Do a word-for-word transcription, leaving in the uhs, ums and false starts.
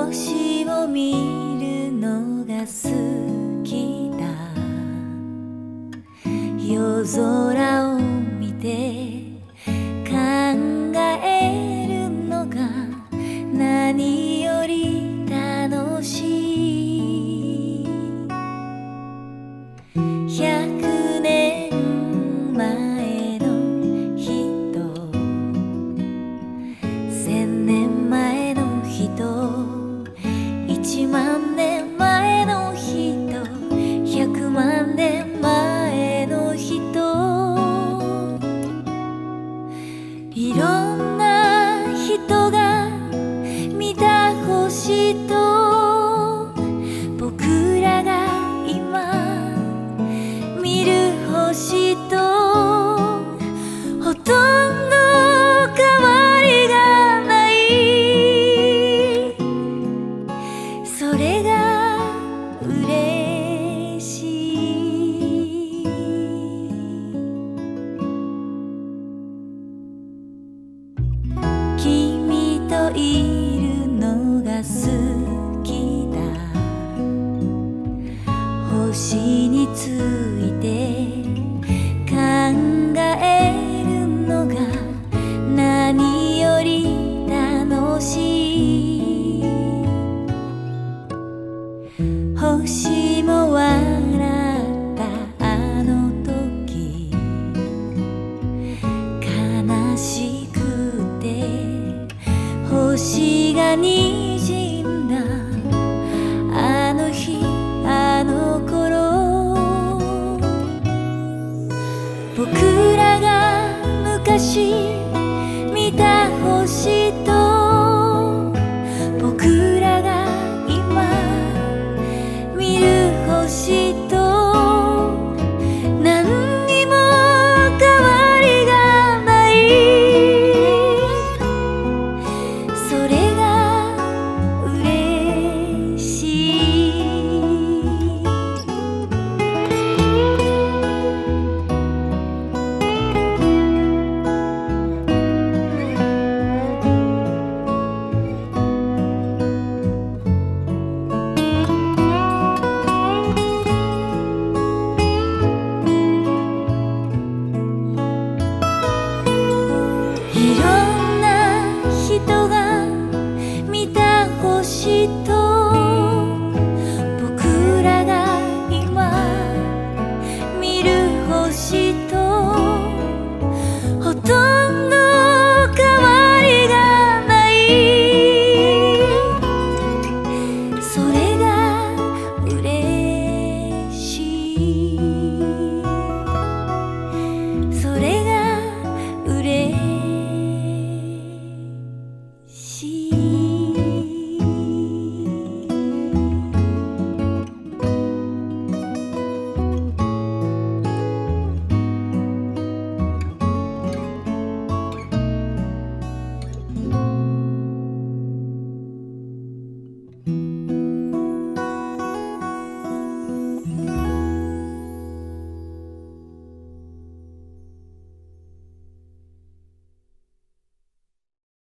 星を見るのが好きだ。夜空を見て考えるのが何より楽しい。百年前の人、千年前の人、一万年前の人、百万年前の人、いろんな人が見た星と僕らが今見る星とほとんど変わりがない。それが嬉しい。君といるのが好きだ。星について考えるのが何より楽しい。星も笑ったあの時、悲しくて星がにじんだあの日あの頃、僕らが昔